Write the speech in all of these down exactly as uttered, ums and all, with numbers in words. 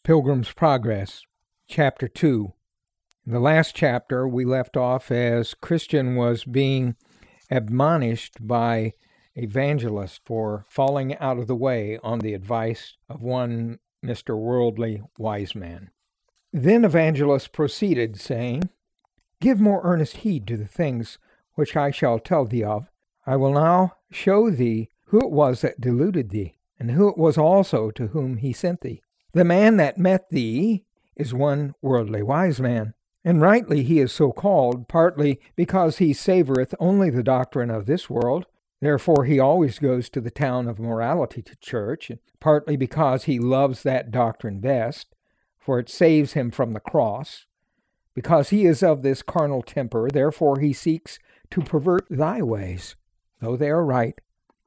Pilgrim's Progress, Chapter two. In the last chapter, we left off as Christian was being admonished by Evangelist for falling out of the way on the advice of one Mister Worldly Wiseman. Then Evangelist proceeded, saying, "Give more earnest heed to the things which I shall tell thee of. I will now show thee who it was that deluded thee, and who it was also to whom he sent thee. The man that met thee is one worldly wise man, and rightly he is so called, partly because he savoreth only the doctrine of this world, therefore he always goes to the town of morality to church, and partly because he loves that doctrine best, for it saves him from the cross. Because he is of this carnal temper, therefore he seeks to pervert thy ways, though they are right.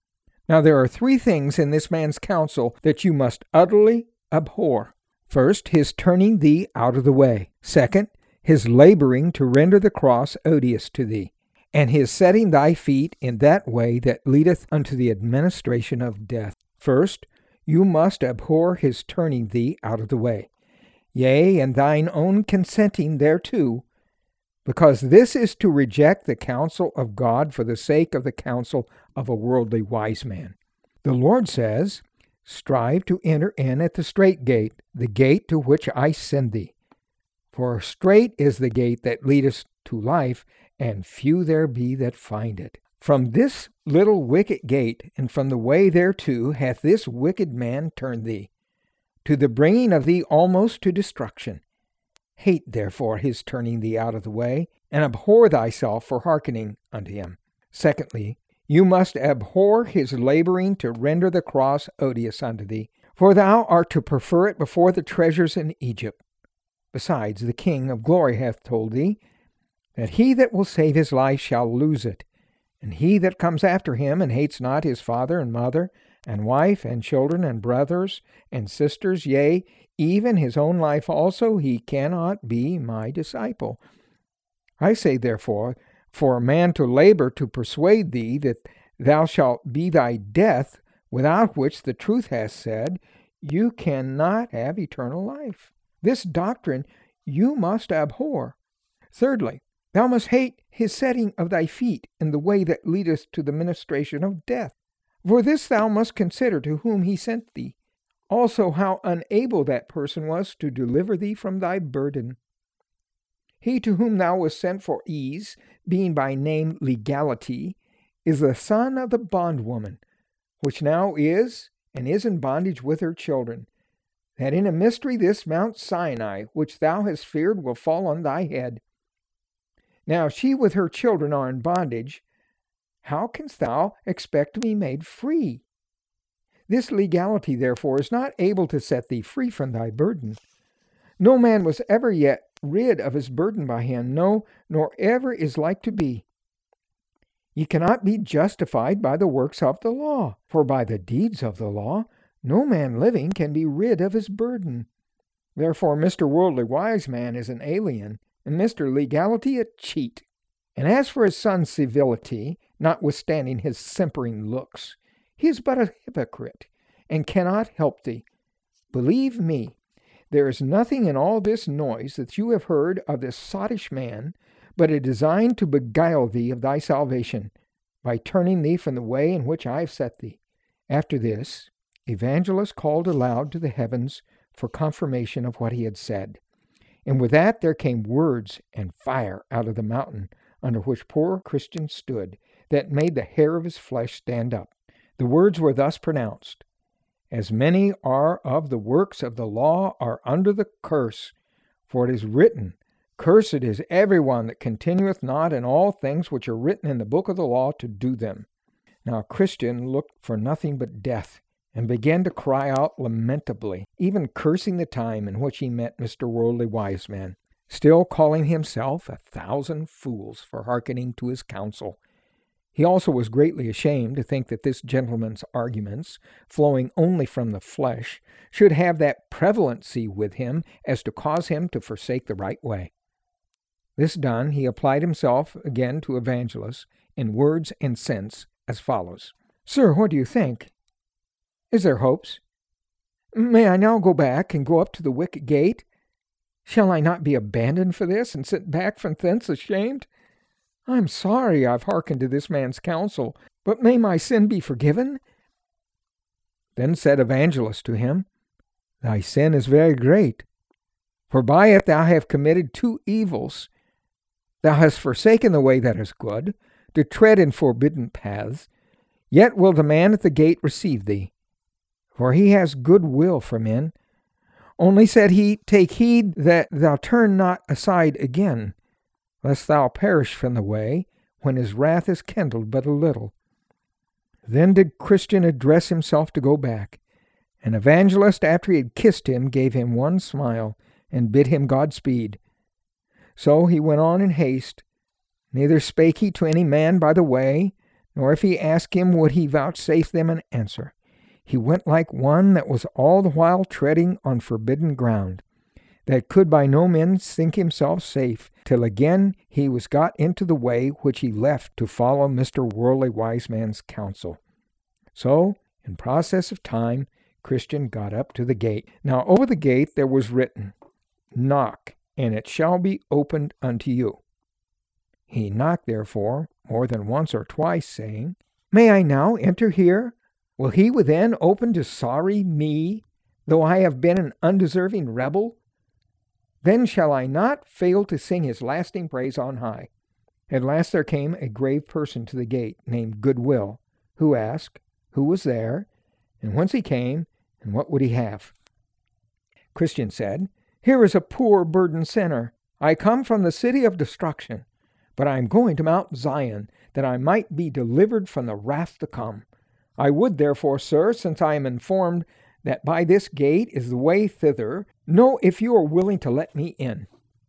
Now there are three things in this man's counsel that you must utterly abhor. First, his turning thee out of the way. Second, his laboring to render the cross odious to thee, and his setting thy feet in that way that leadeth unto the administration of death. First, you must abhor his turning thee out of the way, yea, and thine own consenting thereto, because this is to reject the counsel of God for the sake of the counsel of a worldly wise man. The Lord says, Strive to enter in at the strait gate, the gate to which I send thee. For strait is the gate that leadeth to life, and few there be that find it. From this little wicket gate, and from the way thereto, hath this wicked man turned thee, to the bringing of thee almost to destruction. Hate therefore his turning thee out of the way, and abhor thyself for hearkening unto him. Secondly, you must abhor his laboring to render the cross odious unto thee, for thou art to prefer it before the treasures in Egypt. Besides, the King of glory hath told thee, that he that will save his life shall lose it, and he that comes after him and hates not his father and mother, and wife, and children, and brothers, and sisters, yea, even his own life also, he cannot be my disciple. I say therefore, for a man to labor to persuade thee that thou shalt be thy death, without which the truth hath said, you cannot have eternal life. This doctrine you must abhor. Thirdly, thou must hate his setting of thy feet in the way that leadeth to the ministration of death. For this thou must consider to whom he sent thee, also how unable that person was to deliver thee from thy burden. He to whom thou wast sent for ease, being by name Legality, is the son of the bondwoman, which now is, and is in bondage with her children, that in a mystery this Mount Sinai, which thou hast feared, will fall on thy head. Now she with her children are in bondage. How canst thou expect to be made free? This Legality, therefore, is not able to set thee free from thy burden. No man was ever yet rid of his burden by him, no, nor ever is like to be. Ye cannot be justified by the works of the law, for by the deeds of the law no man living can be rid of his burden. Therefore Mister Worldly Wise Man is an alien, and Mister Legality a cheat. And as for his son Civility, notwithstanding his simpering looks, he is but a hypocrite, and cannot help thee. Believe me, there is nothing in all this noise that you have heard of this sottish man, but a design to beguile thee of thy salvation, by turning thee from the way in which I have set thee. After this, Evangelist called aloud to the heavens for confirmation of what he had said. And with that there came words and fire out of the mountain under which poor Christian stood, that made the hair of his flesh stand up. The words were thus pronounced, As many are of the works of the law are under the curse, for it is written, Cursed is every one that continueth not in all things which are written in the book of the law to do them. Now Christian looked for nothing but death, and began to cry out lamentably, even cursing the time in which he met Mister Worldly Wise Man, still calling himself a thousand fools for hearkening to his counsel. He also was greatly ashamed to think that this gentleman's arguments, flowing only from the flesh, should have that prevalency with him as to cause him to forsake the right way. This done, he applied himself again to Evangelist in words and sense as follows. Sir, what do you think? Is there hopes? May I now go back and go up to the wicket gate? Shall I not be abandoned for this, and sent back from thence ashamed? I am sorry I have hearkened to this man's counsel, but may my sin be forgiven? Then said Evangelist to him, Thy sin is very great, for by it thou hast committed two evils. Thou hast forsaken the way that is good, to tread in forbidden paths, yet will the man at the gate receive thee, for he has good will for men. Only said he, Take heed that thou turn not aside again, lest thou perish from the way, when his wrath is kindled but a little. Then did Christian address himself to go back, and Evangelist, after he had kissed him, gave him one smile, and bid him Godspeed. So he went on in haste, neither spake he to any man by the way, nor if he asked him would he vouchsafe them an answer. He went like one that was all the while treading on forbidden ground, that could by no means think himself safe, till again he was got into the way which he left to follow Mister Worldly Wiseman's counsel. So, in process of time, Christian got up to the gate. Now over the gate there was written, Knock, and it shall be opened unto you. He knocked, therefore, more than once or twice, saying, May I now enter here? Will he within open to sorry me, though I have been an undeserving rebel? Then shall I not fail to sing his lasting praise on high. At last there came a grave person to the gate, named Goodwill, who asked, Who was there, and whence he came, and what would he have? Christian said, Here is a poor burdened sinner. I come from the city of destruction, but I am going to Mount Zion, that I might be delivered from the wrath to come. I would therefore, sir, since I am informed that by this gate is the way thither, know if you are willing to let me in.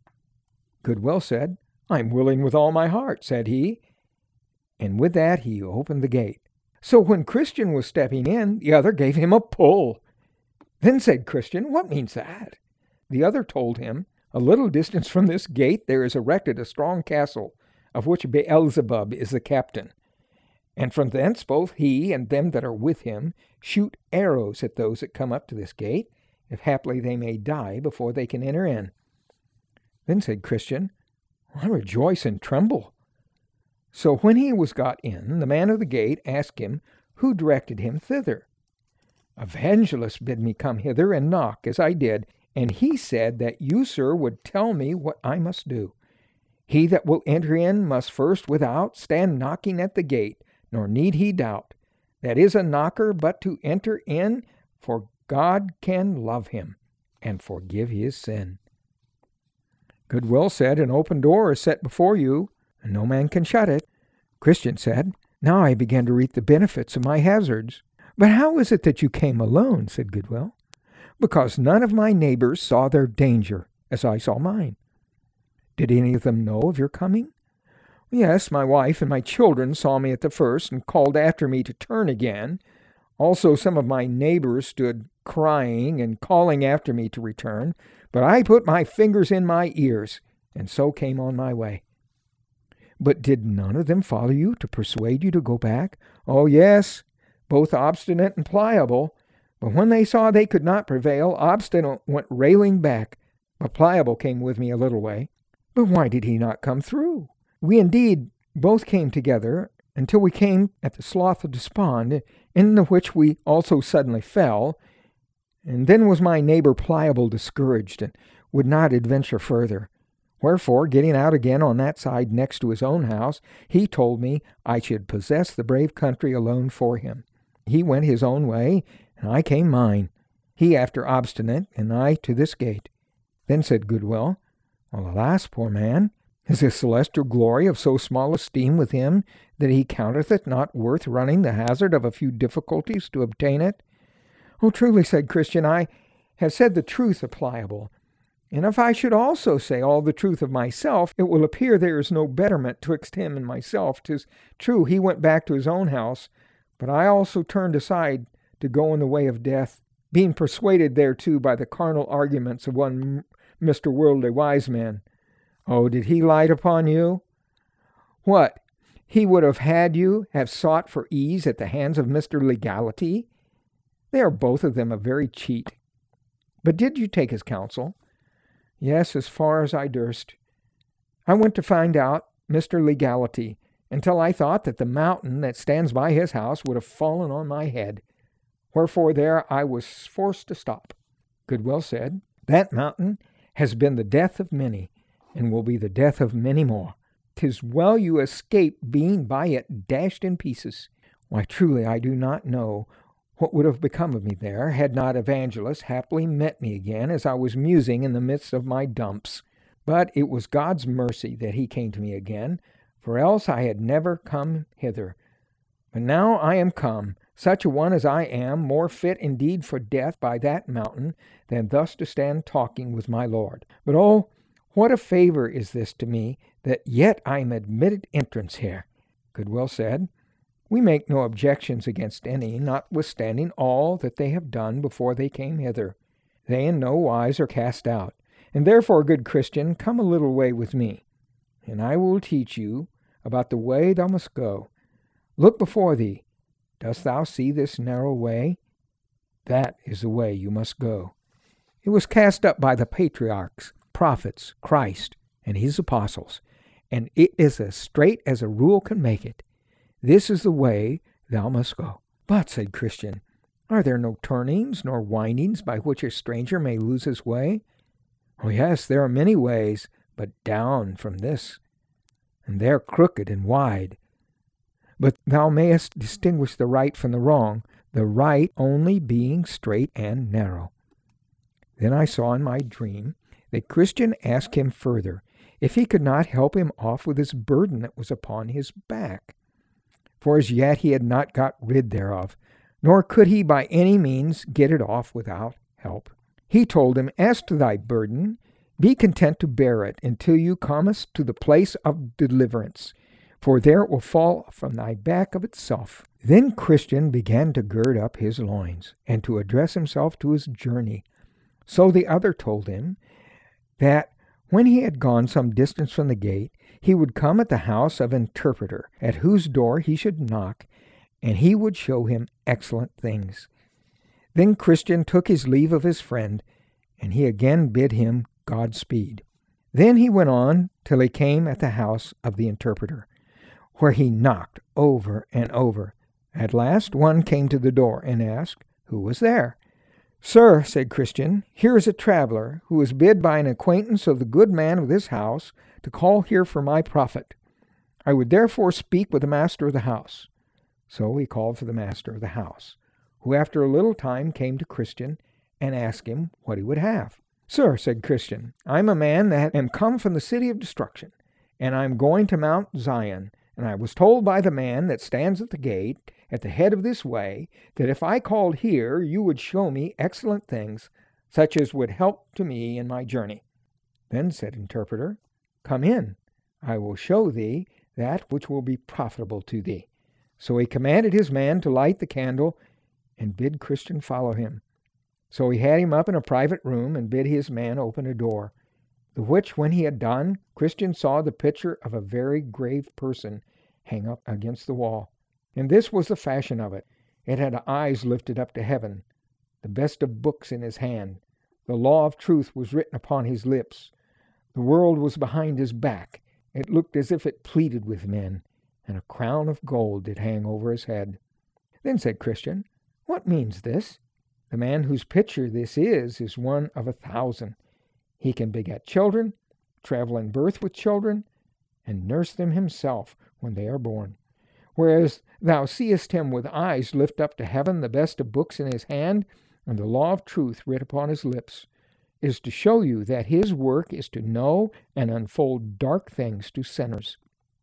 Goodwill said, I am willing with all my heart, said he. And with that he opened the gate. So when Christian was stepping in, the other gave him a pull. Then said Christian, What means that? The other told him, A little distance from this gate there is erected a strong castle, of which Beelzebub is the captain. And from thence both he and them that are with him shoot arrows at those that come up to this gate, if haply they may die before they can enter in. Then said Christian, I rejoice and tremble. So when he was got in, the man of the gate asked him who directed him thither. Evangelist bid me come hither and knock, as I did, and he said that you, sir, would tell me what I must do. He that will enter in must first without stand knocking at the gate, nor need he doubt. That is a knocker but to enter in, for God can love him and forgive his sin. Goodwill said, An open door is set before you, and no man can shut it. Christian said, Now I begin to reap the benefits of my hazards. But how is it that you came alone? Said Goodwill. Because none of my neighbors saw their danger, as I saw mine. Did any of them know of your coming? Yes, my wife and my children saw me at the first, and called after me to turn again. Also some of my neighbors stood crying and calling after me to return, but I put my fingers in my ears, and so came on my way. But did none of them follow you to persuade you to go back? Oh, yes, both Obstinate and Pliable. But when they saw they could not prevail, Obstinate went railing back, but Pliable came with me a little way. But why did he not come through? We indeed both came together, until we came at the Slough of Despond, in the which we also suddenly fell. And then was my neighbor Pliable discouraged, and would not adventure further. Wherefore, getting out again on that side next to his own house, he told me I should possess the brave country alone for him. He went his own way, and I came mine. He after Obstinate, and I to this gate. Then said Goodwill, Well, alas, poor man, is the celestial glory of so small esteem with him that he counteth it not worth running the hazard of a few difficulties to obtain it? Oh, truly, said Christian, I have said the truth of Pliable. And if I should also say all the truth of myself, it will appear there is no betterment twixt him and myself. 'Tis true he went back to his own house, but I also turned aside to go in the way of death, being persuaded thereto by the carnal arguments of one Mister Worldly Wiseman. Oh, did he light upon you? What, he would have had you have sought for ease at the hands of Mister Legality? They are both of them a very cheat. But did you take his counsel? Yes, as far as I durst. I went to find out Mister Legality, until I thought that the mountain that stands by his house would have fallen on my head. Wherefore there I was forced to stop. Goodwill said, That mountain has been the death of many, and will be the death of many more. 'Tis well you escaped being by it dashed in pieces. Why, truly, I do not know what would have become of me there, had not Evangelist happily met me again as I was musing in the midst of my dumps. But it was God's mercy that he came to me again, for else I had never come hither. But now I am come, such a one as I am, more fit indeed for death by that mountain than thus to stand talking with my Lord. But oh, what a favor is this to me, that yet I am admitted entrance here. Goodwill said, We make no objections against any, notwithstanding all that they have done before they came hither. They in no wise are cast out. And therefore, good Christian, come a little way with me, and I will teach you about the way thou must go. Look before thee. Dost thou see this narrow way? That is the way you must go. It was cast up by the patriarchs, prophets, Christ, and his apostles, and it is as straight as a rule can make it. This is the way thou must go. But, said Christian, are there no turnings nor windings by which a stranger may lose his way? Oh, yes, there are many ways, but down from this, and they're crooked and wide. But thou mayest distinguish the right from the wrong, the right only being straight and narrow. Then I saw in my dream that Christian asked him further if he could not help him off with his burden that was upon his back. For as yet he had not got rid thereof, nor could he by any means get it off without help. He told him, As to thy burden, be content to bear it until you comest to the place of deliverance, for there it will fall from thy back of itself. Then Christian began to gird up his loins, and to address himself to his journey. So the other told him that when he had gone some distance from the gate, he would come at the house of an interpreter, at whose door he should knock, and he would show him excellent things. Then Christian took his leave of his friend, and he again bid him Godspeed. Then he went on till he came at the house of the interpreter, where he knocked over and over. At last one came to the door and asked who was there. Sir, said Christian, here is a traveler who is bid by an acquaintance of the good man of this house to call here for my profit. I would therefore speak with the master of the house. So he called for the master of the house, who after a little time came to Christian and asked him what he would have. Sir, said Christian, I am a man that am come from the city of destruction, and I am going to Mount Zion, and I was told by the man that stands at the gate at the head of this way, that if I called here, you would show me excellent things, such as would help to me in my journey. Then said interpreter, Come in, I will show thee that which will be profitable to thee. So he commanded his man to light the candle, and bid Christian follow him. So he had him up in a private room, and bid his man open a door. The which when he had done, Christian saw the picture of a very grave person hang up against the wall. And this was the fashion of it. It had eyes lifted up to heaven, the best of books in his hand. The law of truth was written upon his lips. The world was behind his back. It looked as if it pleaded with men, and a crown of gold did hang over his head. Then said Christian, What means this? The man whose picture this is, is one of a thousand. He can beget children, travel in birth with children, and nurse them himself when they are born. Whereas thou seest him with eyes lift up to heaven, the best of books in his hand, and the law of truth writ upon his lips, is to show you that his work is to know and unfold dark things to sinners.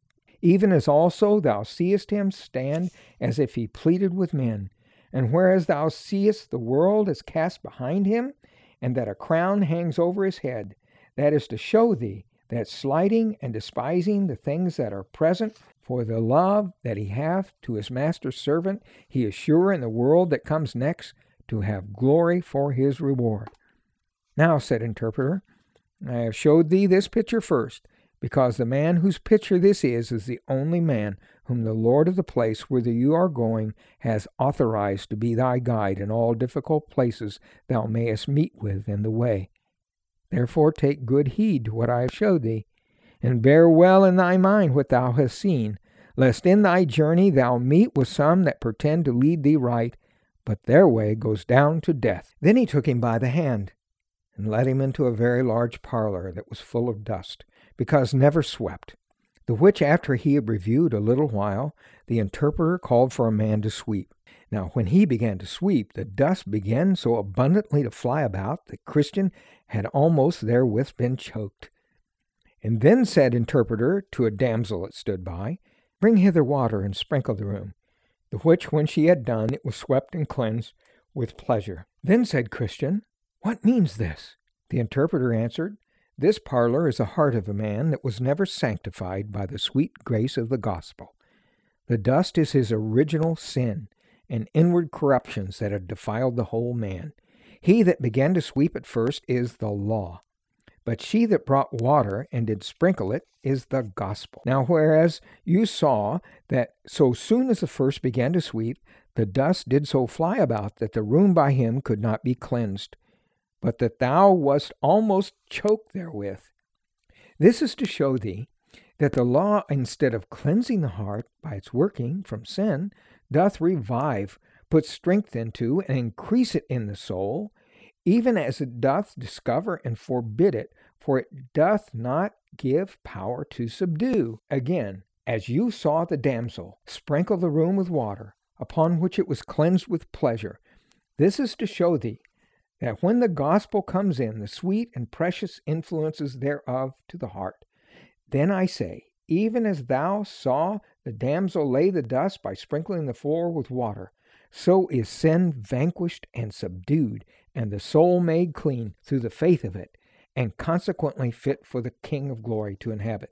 Even as also thou seest him stand as if he pleaded with men, and whereas thou seest the world is cast behind him, and that a crown hangs over his head, that is to show thee that slighting and despising the things that are present, for the love that he hath to his master's servant, he is sure in the world that comes next to have glory for his reward. Now, said interpreter, I have showed thee this picture first, because the man whose picture this is is the only man whom the Lord of the place whither you are going has authorized to be thy guide in all difficult places thou mayest meet with in the way. Therefore take good heed to what I have showed thee, and bear well in thy mind what thou hast seen, lest in thy journey thou meet with some that pretend to lead thee right, but their way goes down to death. Then he took him by the hand, and led him into a very large parlor that was full of dust, because never swept. The which after he had reviewed a little while, the interpreter called for a man to sweep. Now when he began to sweep, the dust began so abundantly to fly about that Christian had almost therewith been choked. And then said interpreter to a damsel that stood by, Bring hither water, and sprinkle the room. The which when she had done, it was swept and cleansed with pleasure. Then said Christian, What means this? The interpreter answered, This parlor is the heart of a man that was never sanctified by the sweet grace of the gospel. The dust is his original sin, and inward corruptions that have defiled the whole man. He that began to sweep at first is the law, but she that brought water and did sprinkle it is the gospel. Now whereas you saw that so soon as the first began to sweep, the dust did so fly about that the room by him could not be cleansed, but that thou wast almost choked therewith. This is to show thee that the law, instead of cleansing the heart by its working from sin, doth revive, put strength into, and increase it in the soul, even as it doth discover and forbid it, for it doth not give power to subdue. Again, as you saw the damsel sprinkle the room with water, upon which it was cleansed with pleasure, this is to show thee that when the gospel comes in, the sweet and precious influences thereof to the heart, then I say, even as thou saw the damsel lay the dust by sprinkling the floor with water, so is sin vanquished and subdued, and the soul made clean through the faith of it, and consequently fit for the King of glory to inhabit.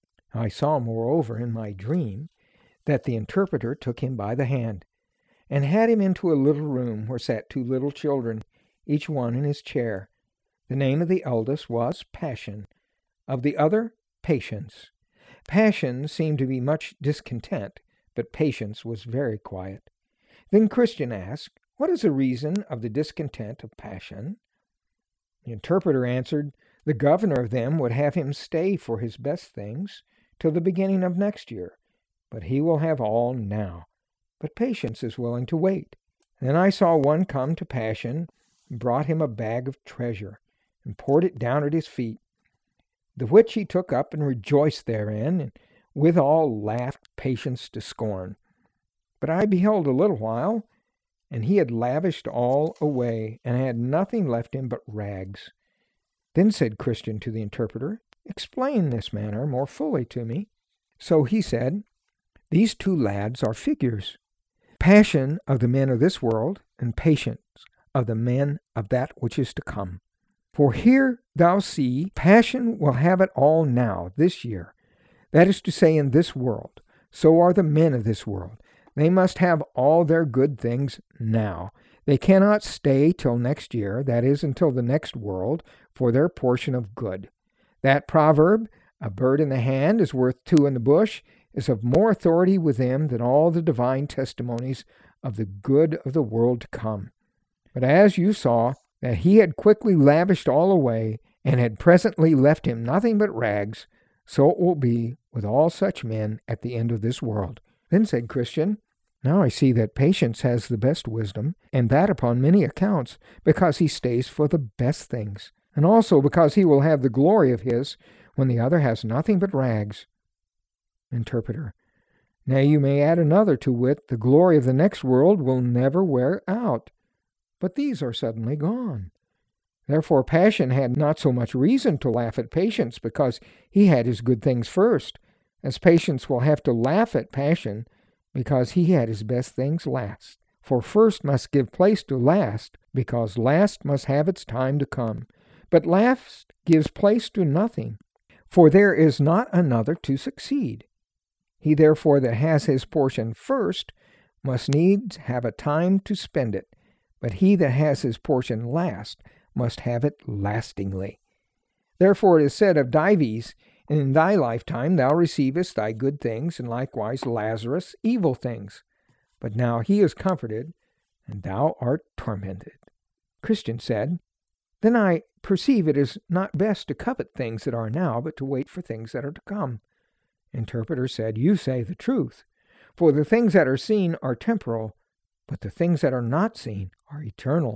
I saw, moreover, in my dream, that the interpreter took him by the hand, and had him into a little room where sat two little children, each one in his chair. The name of the eldest was Passion, of the other Patience. Passion seemed to be much discontent, but Patience was very quiet. Then Christian asked, What is the reason of the discontent of Passion? The interpreter answered, The governor of them would have him stay for his best things till the beginning of next year, but he will have all now. But Patience is willing to wait. Then I saw one come to Passion, and brought him a bag of treasure, and poured it down at his feet, the which he took up and rejoiced therein, and withal laughed Patience to scorn. But I beheld a little while, and he had lavished all away, and had nothing left him but rags. Then said Christian to the interpreter, Explain this matter more fully to me. So he said, These two lads are figures, Passion of the men of this world, and Patience of the men of that which is to come. For here thou see, Passion will have it all now, this year. That is to say, in this world. So are the men of this world. They must have all their good things now. They cannot stay till next year, that is, until the next world, for their portion of good. That proverb, a bird in the hand is worth two in the bush, is of more authority with them than all the divine testimonies of the good of the world to come. But as you saw, that he had quickly lavished all away, and had presently left him nothing but rags, so it will be with all such men at the end of this world. Then said Christian, Now I see that Patience has the best wisdom, and that upon many accounts, because he stays for the best things, and also because he will have the glory of his, when the other has nothing but rags. Interpreter, Now you may add another, to wit, the glory of the next world will never wear out. But these are suddenly gone. Therefore Passion had not so much reason to laugh at Patience, because he had his good things first, as Patience will have to laugh at Passion, because he had his best things last. For first must give place to last, because last must have its time to come. But last gives place to nothing, for there is not another to succeed. He therefore that has his portion first must needs have a time to spend it, but he that has his portion last must have it lastingly. Therefore it is said of Dives, And in thy lifetime thou receivest thy good things, and likewise Lazarus evil things. But now he is comforted, and thou art tormented. Christian said, Then I perceive it is not best to covet things that are now, but to wait for things that are to come. Interpreter said, You say the truth. For the things that are seen are temporal, but the things that are not seen are eternal.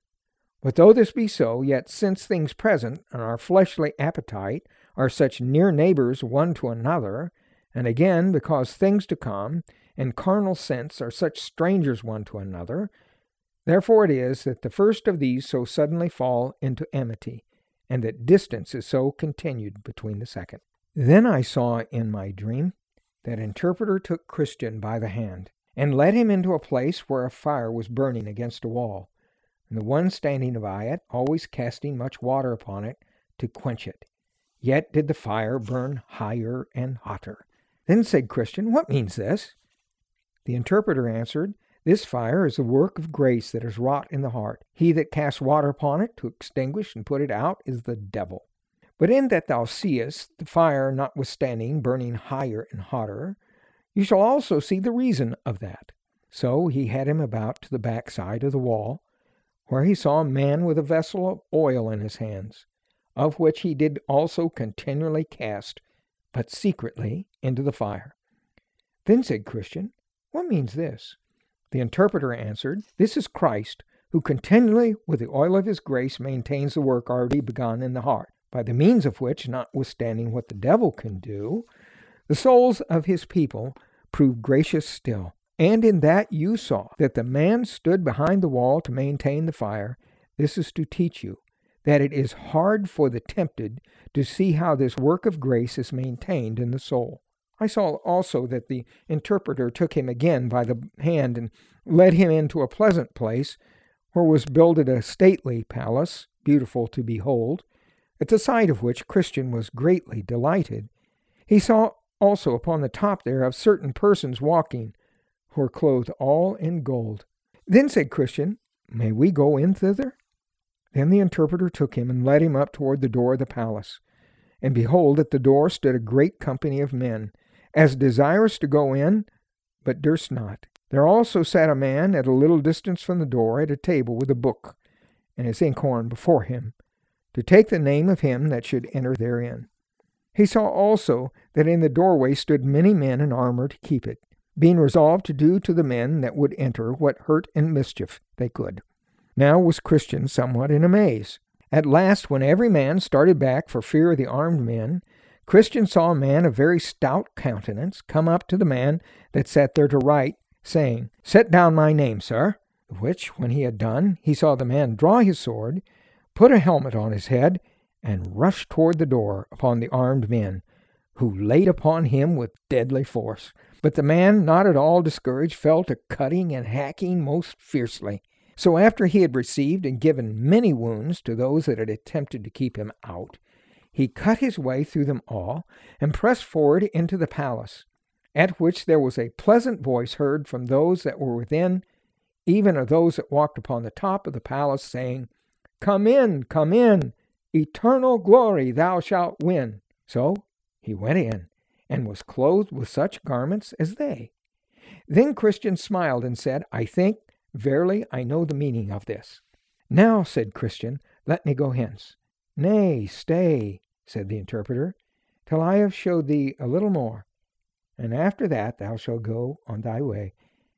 But though this be so, yet since things present and our fleshly appetite are such near neighbors one to another, and again because things to come and carnal sense are such strangers one to another, therefore it is that the first of these so suddenly fall into enmity, and that distance is so continued between the second. Then I saw in my dream that Interpreter took Christian by the hand, and led him into a place where a fire was burning against a wall, and the one standing by it always casting much water upon it to quench it. Yet did the fire burn higher and hotter. Then said Christian, What means this? The Interpreter answered, This fire is the work of grace that is wrought in the heart. He that casts water upon it to extinguish and put it out is the devil. But in that thou seest the fire notwithstanding burning higher and hotter, you shall also see the reason of that. So he had him about to the backside of the wall, where he saw a man with a vessel of oil in his hands, of which he did also continually cast, but secretly, into the fire. Then said Christian, What means this? The Interpreter answered, This is Christ, who continually with the oil of his grace maintains the work already begun in the heart, by the means of which, notwithstanding what the devil can do, the souls of his people prove gracious still. And in that you saw that the man stood behind the wall to maintain the fire, this is to teach you that it is hard for the tempted to see how this work of grace is maintained in the soul. I saw also that the Interpreter took him again by the hand and led him into a pleasant place, where was builded a stately palace, beautiful to behold, at the sight of which Christian was greatly delighted. He saw also upon the top thereof certain persons walking, who were clothed all in gold. Then said Christian, May we go in thither? Then the Interpreter took him and led him up toward the door of the palace. And behold, at the door stood a great company of men, as desirous to go in, but durst not. There also sat a man at a little distance from the door at a table with a book, and his inkhorn before him, to take the name of him that should enter therein. He saw also that in the doorway stood many men in armor to keep it, being resolved to do to the men that would enter what hurt and mischief they could. Now was Christian somewhat in amaze. At last, when every man started back for fear of the armed men, Christian saw a man of very stout countenance come up to the man that sat there to write, saying, Set down my name, sir. Which, when he had done, he saw the man draw his sword, put a helmet on his head, and rush toward the door upon the armed men, who laid upon him with deadly force. But the man, not at all discouraged, fell to cutting and hacking most fiercely. So after he had received and given many wounds to those that had attempted to keep him out, he cut his way through them all, and pressed forward into the palace, at which there was a pleasant voice heard from those that were within, even of those that walked upon the top of the palace, saying, Come in, come in, eternal glory thou shalt win. So he went in, and was clothed with such garments as they. Then Christian smiled and said, I think, verily, I know the meaning of this. Now, said Christian, let me go hence. Nay, stay, said the Interpreter, till I have showed thee a little more, and after that thou shalt go on thy way.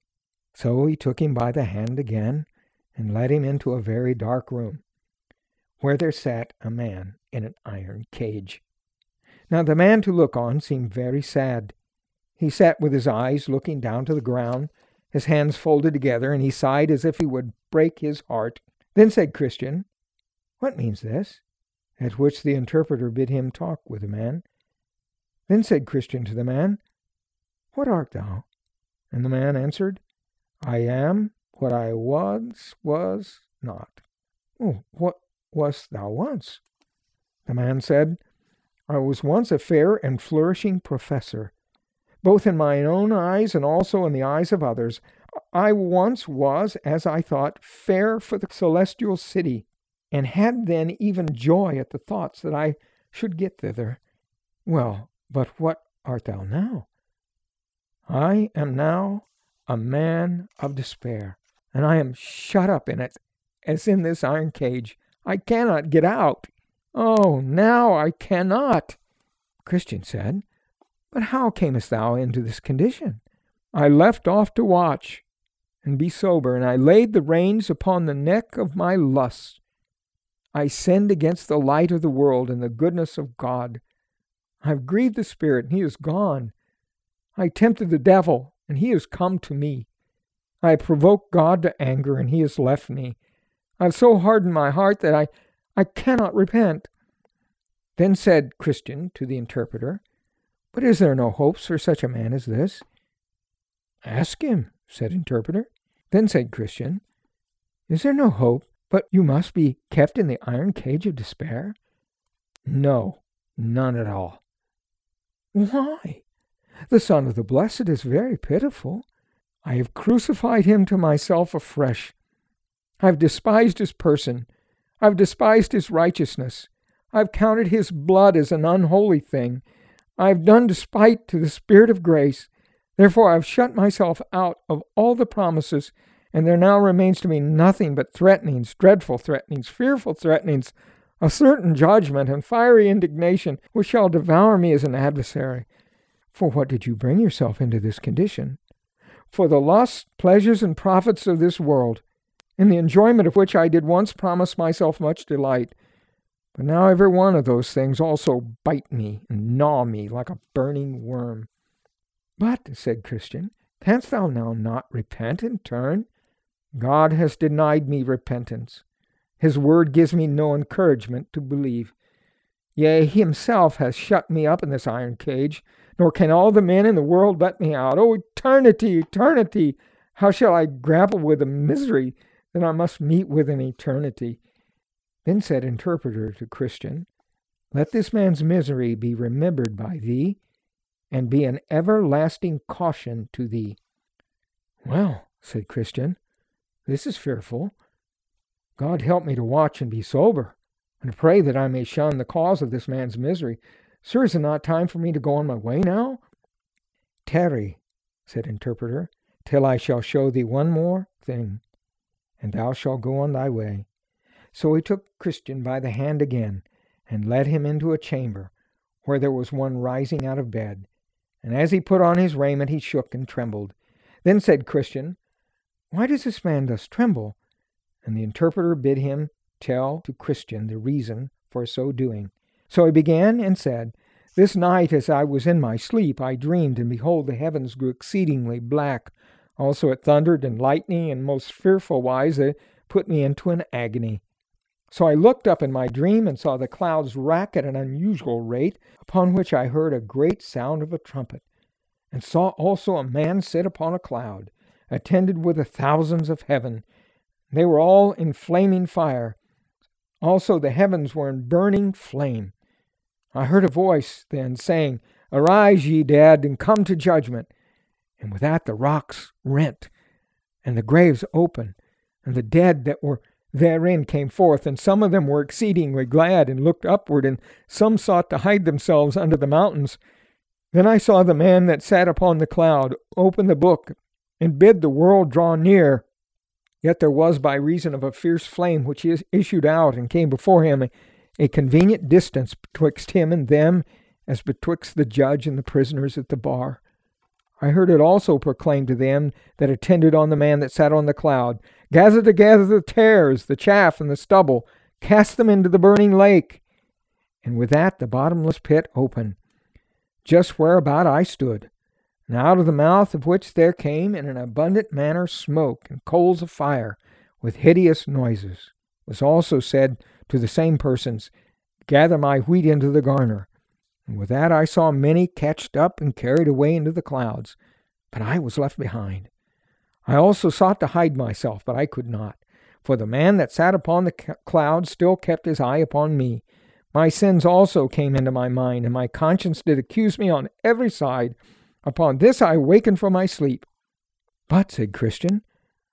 So he took him by the hand again, and led him into a very dark room, where there sat a man in an iron cage. Now the man to look on seemed very sad. He sat with his eyes looking down to the ground, his hands folded together, and he sighed as if he would break his heart. Then said Christian, What means this? At which the Interpreter bid him talk with the man. Then said Christian to the man, What art thou? And the man answered, I am what I once was not. Oh, what wast thou once? The man said, I was once a fair and flourishing professor, both in mine own eyes and also in the eyes of others. I once was, as I thought, fair for the celestial city, and had then even joy at the thoughts that I should get thither. Well, but what art thou now? I am now a man of despair, and I am shut up in it, as in this iron cage. I cannot get out. Oh, now I cannot. Christian said, But how camest thou into this condition? I left off to watch and be sober, and I laid the reins upon the neck of my lusts. I sinned against the light of the world and the goodness of God. I have grieved the Spirit, and he is gone. I tempted the devil, and he has come to me. I have provoked God to anger, and he has left me. I have so hardened my heart that I, I cannot repent. Then said Christian to the interpreter, But is there no hopes for such a man as this? Ask him, said interpreter. Then said Christian, Is there no hope, but you must be kept in the iron cage of despair? No, none at all. Why? The Son of the Blessed is very pitiful. I have crucified him to myself afresh. I have despised his person. I have despised his righteousness. I have counted his blood as an unholy thing. I have done despite to the Spirit of grace. Therefore I have shut myself out of all the promises, and there now remains to me nothing but threatenings, dreadful threatenings, fearful threatenings, a certain judgment and fiery indignation, which shall devour me as an adversary. For what did you bring yourself into this condition? For the lusts, pleasures, and profits of this world, in the enjoyment of which I did once promise myself much delight. But now every one of those things also bite me and gnaw me like a burning worm. But, said Christian, canst thou now not repent and turn? God has denied me repentance. His word gives me no encouragement to believe. Yea, he himself has shut me up in this iron cage, nor can all the men in the world let me out. O eternity, eternity! How shall I grapple with the misery that I must meet with in eternity? Then said interpreter to Christian, Let this man's misery be remembered by thee, and be an everlasting caution to thee. Well, said Christian, this is fearful. God help me to watch and be sober, and pray that I may shun the cause of this man's misery. Sir, is it not time for me to go on my way now? Tarry, said interpreter, till I shall show thee one more thing, and thou shalt go on thy way. So he took Christian by the hand again, and led him into a chamber, where there was one rising out of bed. And as he put on his raiment, he shook and trembled. Then said Christian, Why does this man thus tremble? And the interpreter bid him tell to Christian the reason for so doing. So he began and said, This night as I was in my sleep, I dreamed, and behold, the heavens grew exceedingly black. Also it thundered and lightning, and most fearful wise it put me into an agony. So I looked up in my dream, and saw the clouds rack at an unusual rate, upon which I heard a great sound of a trumpet, and saw also a man sit upon a cloud, attended with the thousands of heaven. They were all in flaming fire. Also the heavens were in burning flame. I heard a voice then saying, Arise, ye dead, and come to judgment. And with that the rocks rent, and the graves opened, and the dead that were therein came forth, and some of them were exceedingly glad, and looked upward, and some sought to hide themselves under the mountains. Then I saw the man that sat upon the cloud open the book, and bid the world draw near. Yet there was, by reason of a fierce flame which issued out and came before him, a, a convenient distance betwixt him and them, as betwixt the judge and the prisoners at the bar. I heard it also proclaimed to them that attended on the man that sat on the cloud, Gather together the tares, the chaff, and the stubble, cast them into the burning lake. And with that the bottomless pit opened, just whereabout I stood, and out of the mouth of which there came in an abundant manner smoke and coals of fire, with hideous noises. It was also said to the same persons, Gather my wheat into the garner. And with that I saw many catched up and carried away into the clouds, but I was left behind. I also sought to hide myself, but I could not, for the man that sat upon the cloud still kept his eye upon me. My sins also came into my mind, and my conscience did accuse me on every side. Upon this I awakened from my sleep. But, said Christian,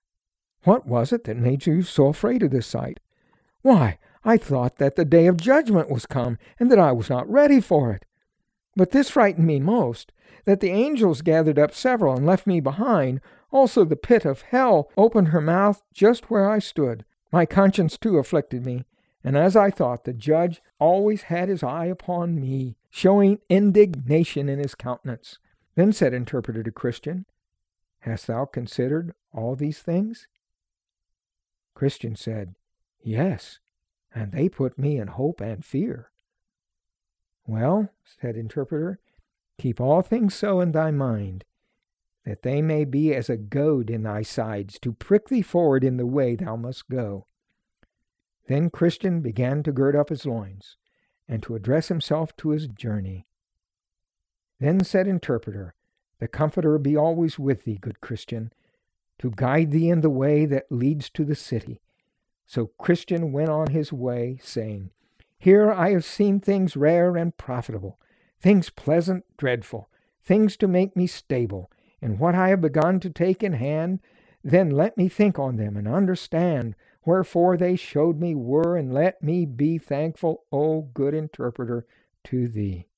what was it that made you so afraid of this sight? Why, I thought that the day of judgment was come, and that I was not ready for it. But this frightened me most, that the angels gathered up several and left me behind. Also the pit of hell opened her mouth just where I stood. My conscience too afflicted me, and as I thought, the judge always had his eye upon me, showing indignation in his countenance. Then said Interpreter to Christian, Hast thou considered all these things? Christian said, Yes, and they put me in hope and fear. Well, said Interpreter, keep all things so in thy mind, that they may be as a goad in thy sides, to prick thee forward in the way thou must go. Then Christian began to gird up his loins, and to address himself to his journey. Then said Interpreter, The Comforter be always with thee, good Christian, to guide thee in the way that leads to the city. So Christian went on his way, saying, Here I have seen things rare and profitable, things pleasant, dreadful, things to make me stable, and what I have begun to take in hand, then let me think on them and understand wherefore they showed me were, and let me be thankful, O good Interpreter, to thee.